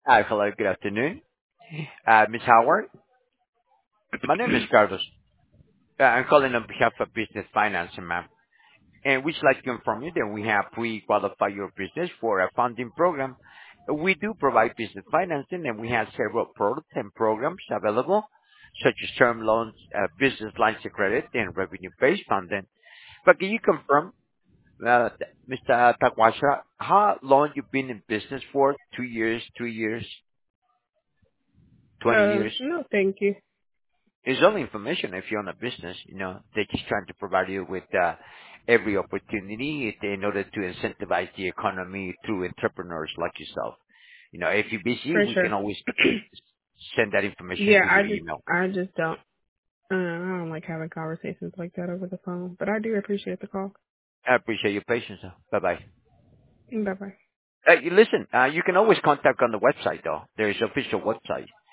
Hello, good afternoon. Ms. Howard, my name is Carlos. I'm calling on behalf of Business Finance, ma'am. And we'd like to inform you that we have pre-qualified your business for a funding program. We do provide business financing, and we have several products and programs available, such as term loans, business lines of credit, and revenue-based funding. But can you confirm, Mr. Takwasha, how long you've been in business for? 2 years, 3 years, 20 years? No, thank you. It's only information if you own a business, they're just trying to provide you with every opportunity in order to incentivize the economy through entrepreneurs like yourself. If you're busy, For we sure. can always send that information Yeah, to I your just, email. I just don't. I don't like having conversations like that over the phone, but I do appreciate the call. I appreciate your patience. Bye bye. Bye bye. Listen, you can always contact on the website though. There is official website.